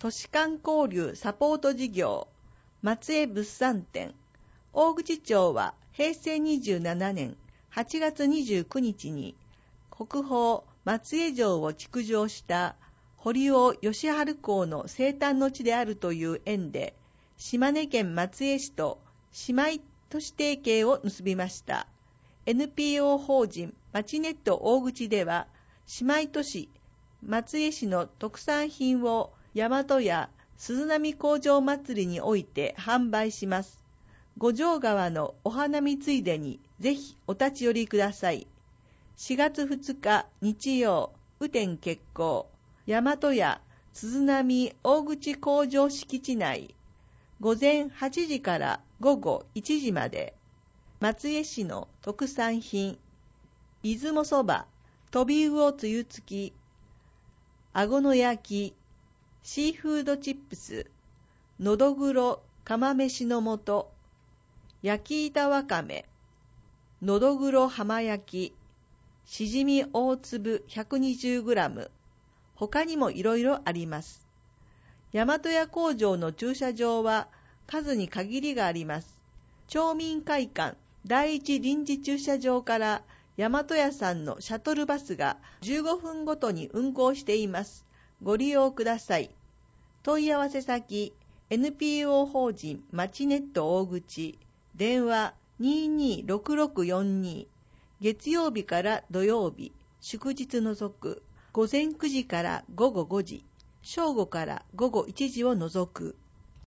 都市間交流サポート事業、松江物産展。大口町は平成27年8月29日に国宝松江城を築城した堀尾義治公の生誕の地であるという縁で、島根県松江市と姉妹都市提携を結びました。NPO 法人まちネット大口では、姉妹都市松江市の特産品を大和屋鈴波工場祭りにおいて販売します。五条川のお花見ついでにぜひお立ち寄りください。4月2日日曜、雨天決行、大和屋鈴波大口工場敷地内、午前8時から午後1時まで。松江市の特産品、出雲そば、飛び魚つゆ付き、あごの焼き、シーフードチップス、のどぐろ釜飯の素、焼き板わかめ、のどぐろ浜焼き、しじみ大粒 120g、他にもいろいろあります。大和屋工場の駐車場は数に限りがあります。町民会館第一臨時駐車場から大和屋さんのシャトルバスが15分ごとに運行しています。ご利用ください。問い合わせ先 NPO 法人まちネット大口、電話226642、月曜日から土曜日、祝日除く、午前9時から午後5時、正午から午後1時を除く。